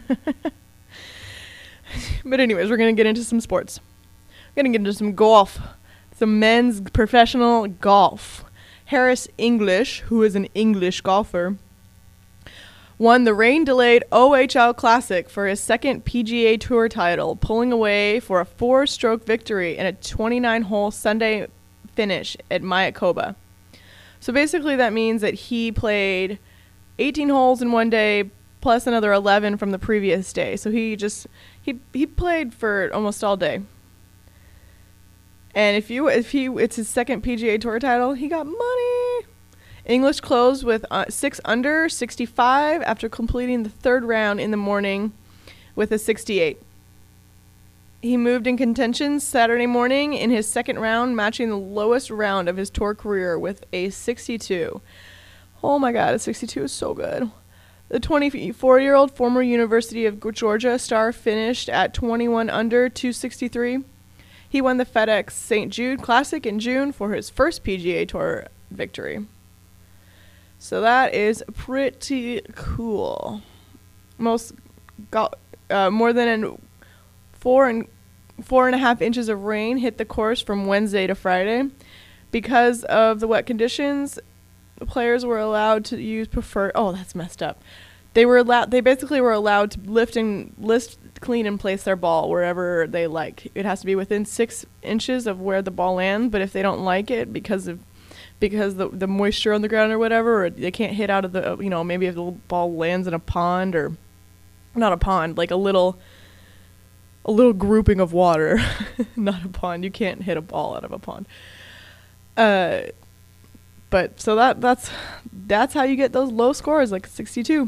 But anyways, we're going to get into some sports. We're going to get into some golf. Some men's professional golf. Harris English, who is an English golfer, won the rain-delayed O H L Classic for his second P G A Tour title, pulling away for a four-stroke victory in a twenty-nine hole Sunday finish at Mayakoba. So basically that means that he played eighteen holes in one day, plus another eleven from the previous day. So he just he he played for almost all day. And if you if he it's his second P G A Tour title, he got money. English closed with uh, six under sixty-five after completing the third round in the morning with a sixty-eight. He moved in contention Saturday morning in his second round, matching the lowest round of his tour career with a sixty-two. Oh my God, a sixty-two is so good. The twenty-four-year-old former University of Georgia star finished at twenty-one under two sixty-three. He won the FedEx Saint Jude Classic in June for his first P G A Tour victory. So that is pretty cool. Most got uh, more than an four and four and a half inches of rain hit the course from Wednesday to Friday. Because of the wet conditions, the players were allowed to use preferred. Oh, that's messed up. They were allowed. They basically were allowed to lift and lift, clean, and place their ball wherever they like. It has to be within six inches of where the ball lands. But if they don't like it because of because the the moisture on the ground or whatever, or they can't hit out of the, you know, maybe if the ball lands in a pond or not a pond, like a little a little grouping of water, not a pond. You can't hit a ball out of a pond. Uh, but so that that's that's how you get those low scores, like sixty-two.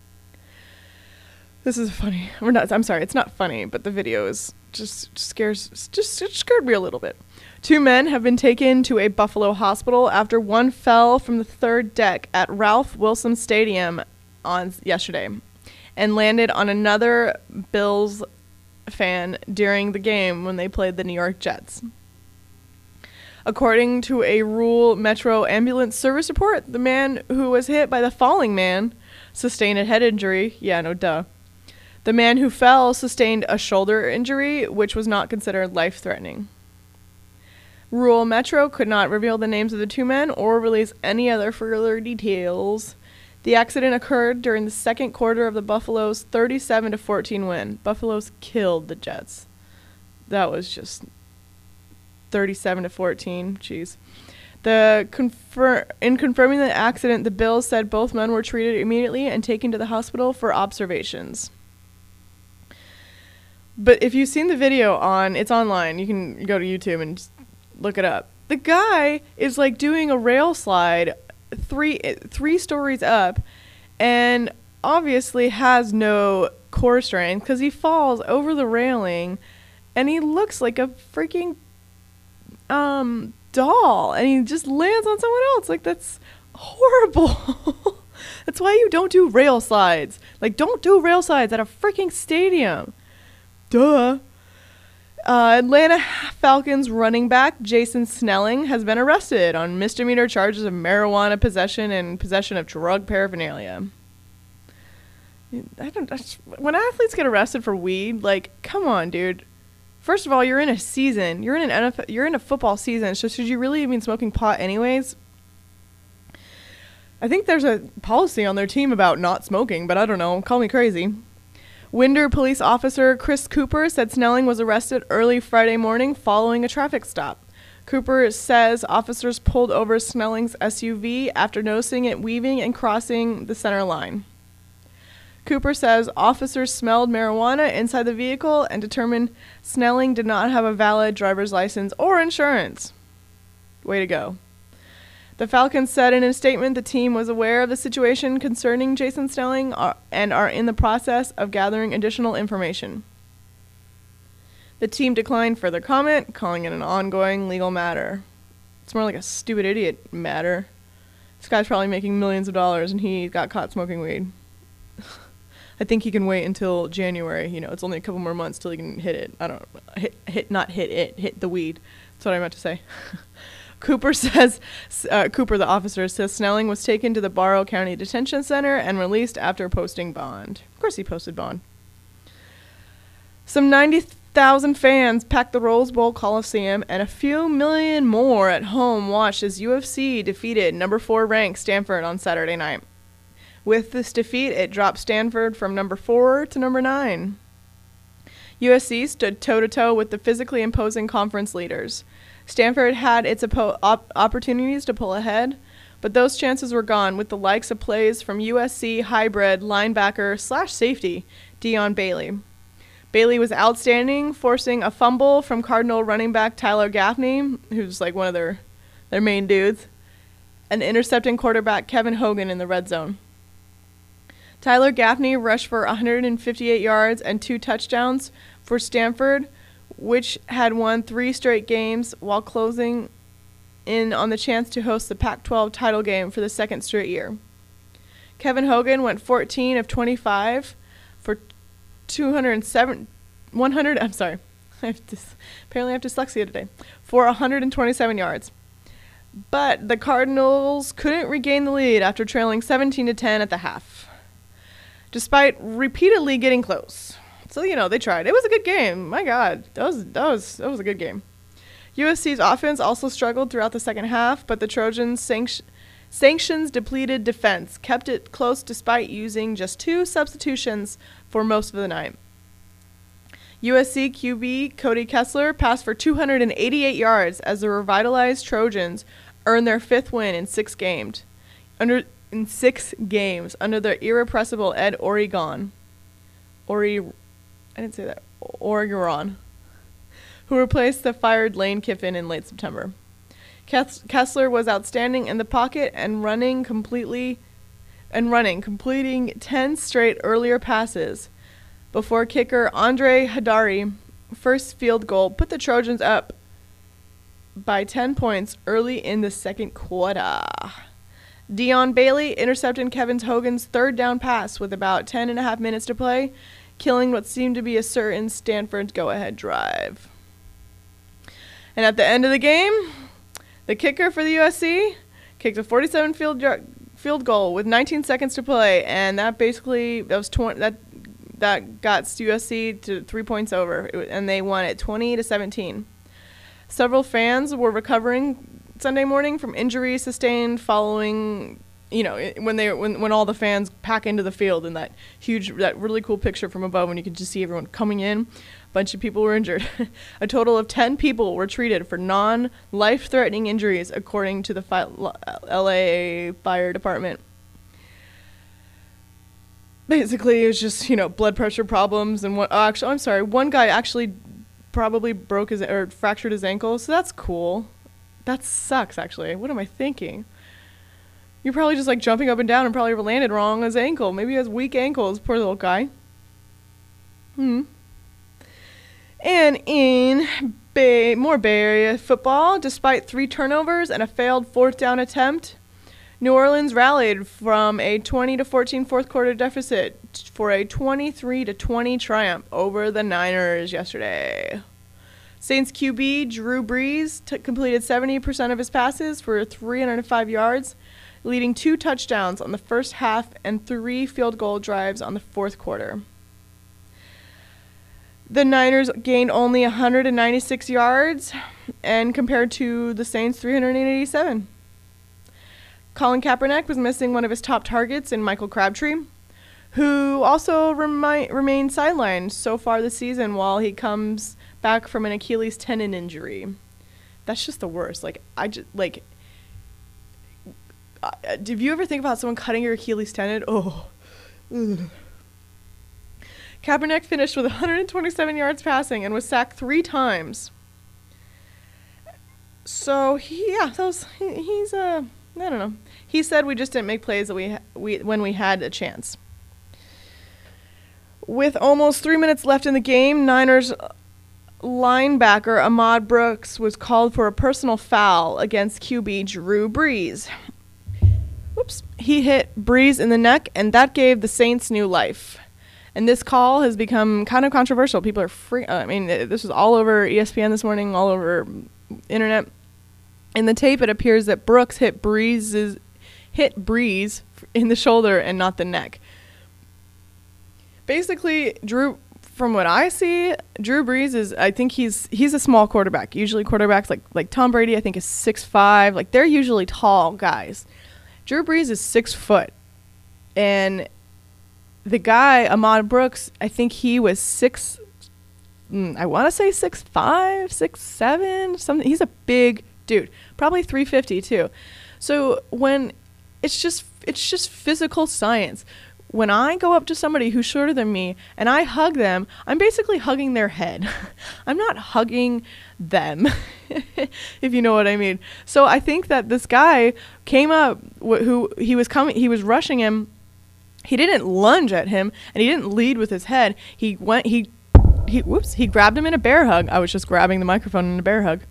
This is funny. We're not. I'm sorry. It's not funny, but the video is just scares. Just it scared me a little bit. Two men have been taken to a Buffalo hospital after one fell from the third deck at Ralph Wilson Stadium on yesterday, and landed on another Bills fan during the game when they played the New York Jets. According to a rural Metro ambulance service report, the man who was hit by the falling man sustained a head injury. Yeah, no duh. The man who fell sustained a shoulder injury, which was not considered life-threatening. Rural Metro could not reveal the names of the two men or release any other further details. The accident occurred during the second quarter of the Buffalo's thirty-seven to fourteen win. Buffalo's killed the Jets. That was just thirty-seven to fourteen. Jeez. The confir- in confirming the accident, the Bills said both men were treated immediately and taken to the hospital for observations. But if you've seen the video on, it's online. You can go to YouTube and just look it up. The guy is like doing a rail slide three three stories up and obviously has no core strength because he falls over the railing and he looks like a freaking um doll and he just lands on someone else. Like, that's horrible. That's why you don't do rail slides. Like, don't do rail slides at a freaking stadium. Duh. Uh, Atlanta Falcons running back Jason Snelling has been arrested on misdemeanor charges of marijuana possession and possession of drug paraphernalia. I don't. I just, when athletes get arrested for weed, like, come on, dude. First of all, you're in a season. You're in an N F L. You're in a football season. So should you really have been smoking pot anyways? I think there's a policy on their team about not smoking, but I don't know. Call me crazy. Winder police officer Chris Cooper said Snelling was arrested early Friday morning following a traffic stop. Cooper says officers pulled over Snelling's S U V after noticing it weaving and crossing the center line. Cooper says officers smelled marijuana inside the vehicle and determined Snelling did not have a valid driver's license or insurance. Way to go. The Falcons said in a statement the team was aware of the situation concerning Jason Snelling are, and are in the process of gathering additional information. The team declined further comment, calling it an ongoing legal matter. It's more like a stupid idiot matter. This guy's probably making millions of dollars and he got caught smoking weed. I think he can wait until January. You know, it's only a couple more months till he can hit it. I don't know. Hit, hit, not hit it, hit the weed. That's what I meant to say. Cooper says, uh, Cooper, the officer, says Snelling was taken to the Barrow County Detention Center and released after posting bond. Of course he posted bond. Some ninety thousand fans packed the Rose Bowl Coliseum and a few million more at home watched as U F C defeated number four ranked Stanford on Saturday night. With this defeat, it dropped Stanford from number four to number nine. U S C stood toe-to-toe with the physically imposing conference leaders. Stanford had its oppo- op- opportunities to pull ahead, but those chances were gone with the likes of plays from U S C hybrid linebacker slash safety Dion Bailey. Bailey was outstanding, forcing a fumble from Cardinal running back Tyler Gaffney, who's like one of their, their main dudes, and intercepting quarterback Kevin Hogan in the red zone. Tyler Gaffney rushed for one hundred fifty-eight yards and two touchdowns for Stanford, which had won three straight games while closing in on the chance to host the Pac twelve title game for the second straight year. Kevin Hogan went fourteen of twenty-five for two hundred seven, one hundred, I'm sorry, I have this, apparently I have dyslexia today, for one hundred twenty-seven yards. But the Cardinals couldn't regain the lead after trailing seventeen to ten at the half, despite repeatedly getting close. So, you know, they tried. It was a good game. My God, that was that was that was a good game. U S C's offense also struggled throughout the second half, but the Trojans' sanct- sanctions-depleted defense kept it close despite using just two substitutions for most of the night. U S C Q B Cody Kessler passed for two hundred eighty-eight yards as the revitalized Trojans earned their fifth win in six games. Under in six games under the irrepressible Ed Oregon. Ori, I didn't say that. Oregon, who replaced the fired Lane Kiffin in late September. Kessler was outstanding in the pocket and running completely, and running, completing ten straight earlier passes before kicker Andre Hadari first field goal put the Trojans up by ten points early in the second quarter. Dion Bailey intercepted Kevin Hogan's third down pass with about ten and a half minutes to play, killing what seemed to be a certain Stanford's go-ahead drive. And at the end of the game, the kicker for the U S C kicked a forty-seven field yard, field goal with nineteen seconds to play, and that basically that was twenty that that got U S C to three points over, and they won it twenty to seventeen. Several fans were recovering Sunday morning from injuries sustained following, you know, when they when when all the fans pack into the field in that huge, that really cool picture from above when you could just see everyone coming in. A bunch of people were injured. A total of ten people were treated for non-life-threatening injuries, according to the fi- L A Fire Department. Basically, it was just, you know, blood pressure problems, and what? Oh, actually, I'm sorry. One guy actually probably broke his or fractured his ankle, so that's cool. That sucks, actually. What am I thinking? You're probably just like jumping up and down and probably landed wrong on his ankle. Maybe he has weak ankles. Poor little guy. Hmm. And in Bay, more Bay Area football, despite three turnovers and a failed fourth down attempt, New Orleans rallied from a twenty to fourteen fourth quarter deficit for a twenty-three to twenty triumph over the Niners yesterday. Saints Q B Drew Brees t- completed seventy percent of his passes for three hundred five yards, leading two touchdowns on the first half and three field goal drives on the fourth quarter. The Niners gained only one hundred ninety-six yards, and compared to the Saints' three hundred eighty-seven. Colin Kaepernick was missing one of his top targets in Michael Crabtree, who also remi- remained sidelined so far this season while he comes back from an Achilles tendon injury. That's just the worst. Like, I just, like, uh, did you ever think about someone cutting your Achilles tendon? Oh, ugh. Kaepernick finished with one hundred twenty-seven yards passing and was sacked three times. So, he, yeah, that was, he, he's, uh, I don't know. He said we just didn't make plays that we, we when we had a chance. With almost three minutes left in the game, Niners linebacker Ahmad Brooks was called for a personal foul against Q B Drew Brees. Whoops. He hit Brees in the neck, and that gave the Saints new life. And this call has become kind of controversial. People are free. Uh, I mean, this was all over E S P N this morning, all over internet. In the tape, it appears that Brooks hit Brees hit Brees in the shoulder and not the neck. Basically, Drew, from what I see, Drew Brees is, I think he's he's a small quarterback. Usually quarterbacks like like Tom Brady, I think, is six five. Like, they're usually tall guys. Drew Brees is six foot. And the guy, Ahmad Brooks, I think he was six, I want to say six five, six seven, something. He's a big dude, probably three fifty too. So when it's just it's just physical science. When I go up to somebody who's shorter than me and I hug them, I'm basically hugging their head. I'm not hugging them, if you know what I mean. So I think that this guy came up, wh- who he was coming, he was rushing him. He didn't lunge at him, and he didn't lead with his head. He went, he, he, whoops, he grabbed him in a bear hug. I was just grabbing the microphone in a bear hug.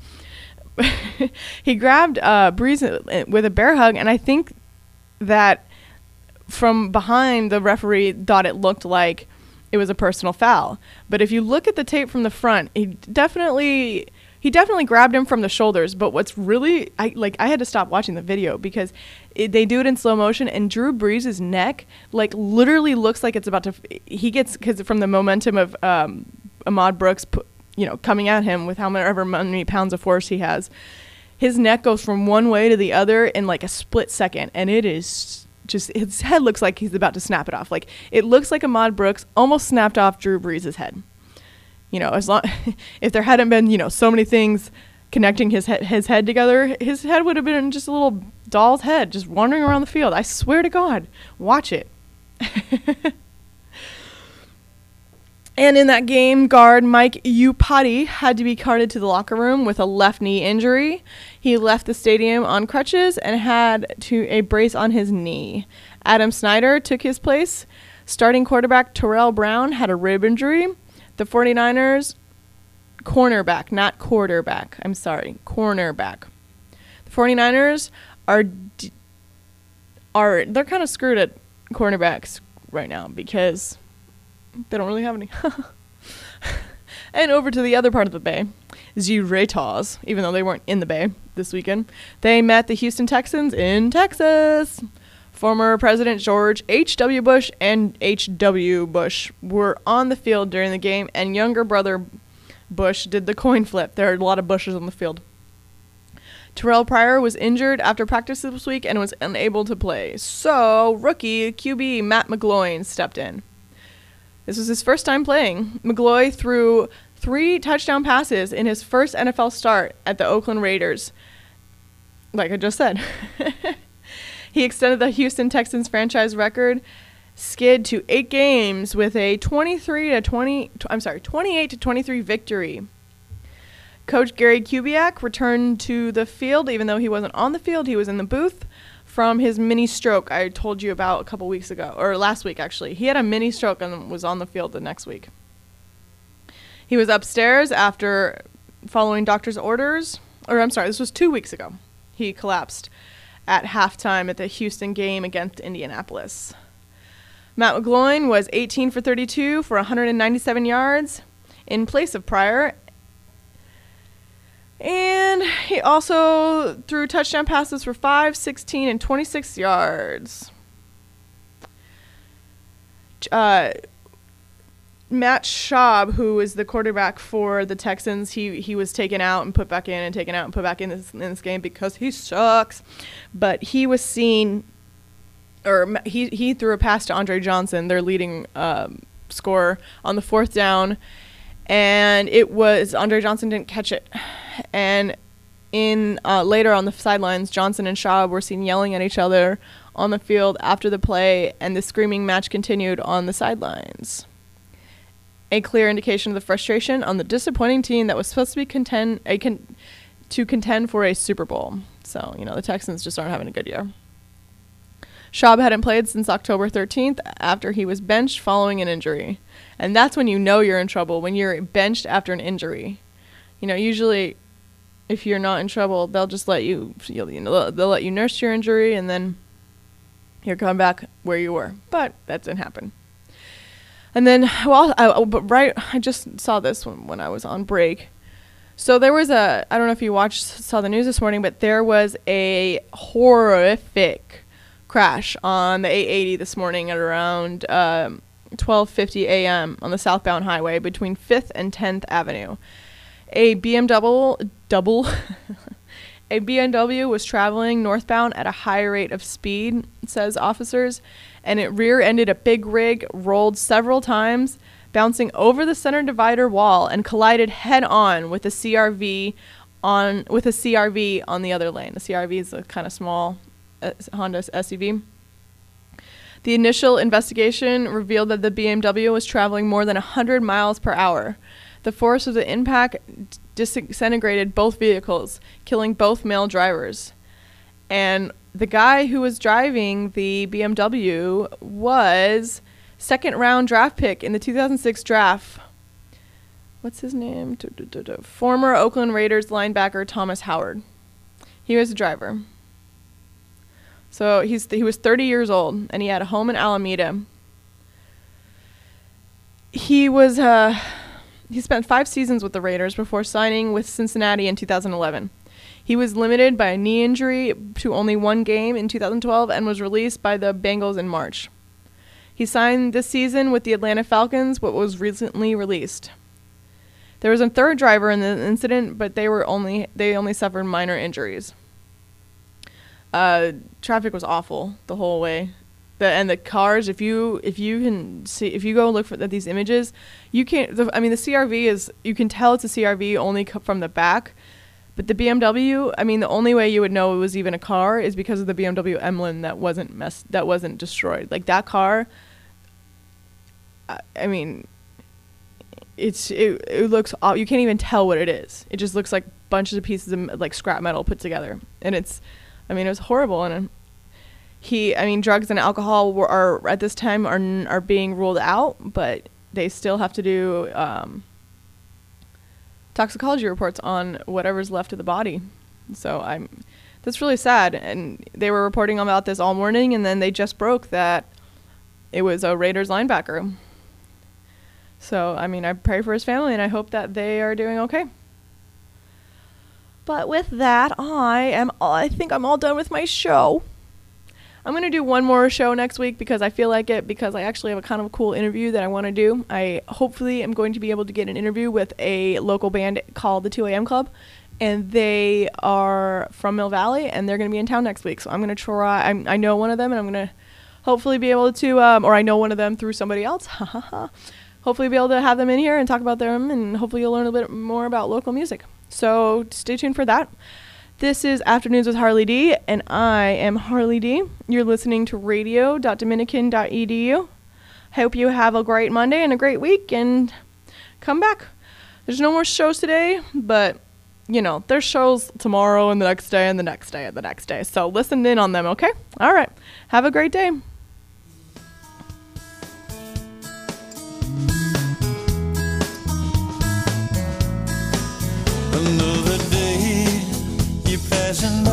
He grabbed uh, Brees with a bear hug, and I think that from behind, the referee thought it looked like it was a personal foul. But if you look at the tape from the front, he definitely he definitely grabbed him from the shoulders. But what's really, I like, I had to stop watching the video because it, they do it in slow motion, and Drew Brees' neck like literally looks like it's about to. He gets, because from the momentum of um, Ahmad Brooks, you know, coming at him with however many pounds of force he has, his neck goes from one way to the other in like a split second, and it is just, his head looks like he's about to snap it off. Like, it looks like Ahmad Brooks almost snapped off Drew Brees' head. You know, as long if there hadn't been, you know, so many things connecting his he- his head together, his head would have been just a little doll's head just wandering around the field. I swear to God, watch it. And in that game, guard Mike Iupati had to be carted to the locker room with a left knee injury. He left the stadium on crutches and had to a brace on his knee. Adam Snyder took his place. Starting quarterback Terrell Brown had a rib injury. The 49ers cornerback, not quarterback. I'm sorry, cornerback. The 49ers are d- are they're kind of screwed at cornerbacks right now because They don't really have any. And over to the other part of the Bay, the Raiders, even though they weren't in the Bay this weekend, they met the Houston Texans in Texas. Former President George H W. Bush and H W. Bush were on the field during the game, and younger brother Bush did the coin flip. There are a lot of Bushes on the field. Terrell Pryor was injured after practice this week and was unable to play. So, rookie Q B Matt McGloin stepped in. This was his first time playing. McGloin threw three touchdown passes in his first N F L start at the Oakland Raiders. Like I just said. He extended the Houston Texans franchise record skid to eight games with a twenty-three to twenty. I'm sorry, twenty-eight to twenty-three victory. Coach Gary Kubiak returned to the field, even though he wasn't on the field. He was in the booth from his mini stroke I told you about a couple weeks ago, or last week actually. He had a mini stroke and was on the field the next week. He was upstairs after following doctor's orders, or I'm sorry, this was two weeks ago. He collapsed at halftime at the Houston game against Indianapolis. Matt McGloin was eighteen for thirty-two for one hundred ninety-seven yards in place of Pryor. And he also threw touchdown passes for five, sixteen, and twenty-six yards. Uh, Matt Schaub, who is the quarterback for the Texans, he he was taken out and put back in and taken out and put back in this, in this game because he sucks. But he was seen, or he, he threw a pass to Andre Johnson, their leading um, scorer, on the fourth down. And it was, Andre Johnson didn't catch it. And in uh, later on the sidelines, Johnson and Schaub were seen yelling at each other on the field after the play, and the screaming match continued on the sidelines. A clear indication of the frustration on the disappointing team that was supposed to be contend a con- to contend for a Super Bowl. So, you know, the Texans just aren't having a good year. Schaub hadn't played since October thirteenth after he was benched following an injury. And that's when you know you're in trouble, when you're benched after an injury. You know, usually if you're not in trouble, they'll just let you, you'll, you know, they'll let you nurse your injury and then you're coming back where you were. But that didn't happen. And then, well, I, oh, but right, I just saw this when, when I was on break. So there was a, I don't know if you watched, saw the news this morning, but there was a horrific crash on the eight eighty this morning at around um, twelve fifty a.m. on the southbound highway between fifth and tenth Avenue. A B M W, double, a B M W was traveling northbound at a high rate of speed, says officers, and it rear-ended a big rig, rolled several times, bouncing over the center divider wall, and collided head-on with a C R V on with a C R V on the other lane. The C R V is a kind of small uh, Honda S U V. The initial investigation revealed that the B M W was traveling more than one hundred miles per hour. The force of the impact disintegrated both vehicles, killing both male drivers. And the guy who was driving the B M W was second round draft pick in the two thousand six draft. What's his name? Former Oakland Raiders linebacker Thomas Howard. He was a driver. So he's th- he was thirty years old, and he had a home in Alameda. He was uh, he spent five seasons with the Raiders before signing with Cincinnati in two thousand eleven. He was limited by a knee injury to only one game in two thousand twelve and was released by the Bengals in March. He signed this season with the Atlanta Falcons, but was recently released. There was a third driver in the incident, but they were only they only suffered minor injuries. Uh, traffic was awful the whole way. The, and the cars, if you if you can see, if you go look for at these images, you can't. The, I mean, the C R V is, you can tell it's a C R V only co- from the back. But the B M W, I mean, the only way you would know it was even a car is because of the B M W emblem that wasn't mess that wasn't destroyed. Like that car, I, I mean, it's it it looks, you can't even tell what it is. It just looks like bunches of pieces of like scrap metal put together, and it's, I mean, it was horrible. And he, I mean, drugs and alcohol were, are at this time are are being ruled out, but they still have to do um, toxicology reports on whatever's left of the body. So I'm, that's really sad. And they were reporting about this all morning, and then they just broke that it was a Raiders linebacker. So, I mean, I pray for his family, and I hope that they are doing okay. But with that, I am. I think I'm all done with my show. I'm going to do one more show next week because I feel like it, because I actually have a kind of cool interview that I want to do. I hopefully am going to be able to get an interview with a local band called the two A M Club, and they are from Mill Valley, and they're going to be in town next week. So I'm going to try. I'm, I know one of them, and I'm going to hopefully be able to, um, or I know one of them through somebody else. Hopefully be able to have them in here and talk about them, and hopefully you'll learn a bit more about local music. So stay tuned for that. This is Afternoons with Harley D, and I am Harley D. You're listening to radio dot dominican dot e d u. Hope you have a great Monday and a great week, and come back. There's no more shows today, but, you know, there's shows tomorrow and the next day and the next day and the next day. So listen in on them, okay? All right. Have a great day. Another day, you're passing